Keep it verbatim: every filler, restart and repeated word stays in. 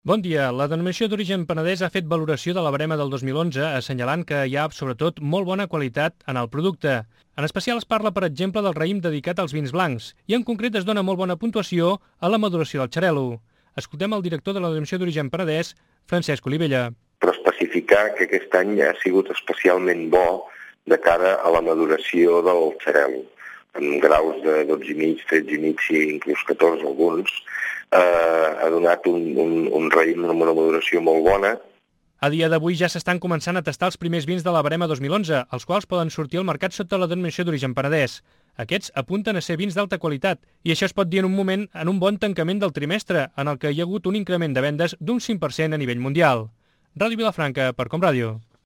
Bon dia. La denominació d'origen penedès ha fet valoració de la barema del dos mil onze, assenyalant que hi ha, sobretot, molt bona qualitat en el producte. En especial es parla, per exemple, del raïm dedicat als vins blancs, i en concret es dona molt bona puntuació a la maduració del xarel·lo. Escoltem el director de la denominació d'origen penedès, Francesc Olivella. Però especificar que aquest any ha sigut especialment bo de cara a la maduració del xarel·lo, amb graus de dotze i mig, tretze i mig i inclús catorze alguns, eh, ha donat un, un, un raïm amb una maduració molt bona. A dia d'avui ja s'estan començant a tastar els primers vins de la barema dos mil onze, els quals poden sortir al mercat sota la denominació d'origen penedès. Aquests apunten a ser vins d'alta qualitat, i això es pot dir en un moment en un bon tancament del trimestre, en el que hi ha hagut un increment de vendes d'un cinc per cent a nivell mundial. Ràdio Vilafranca, per Com Ràdio.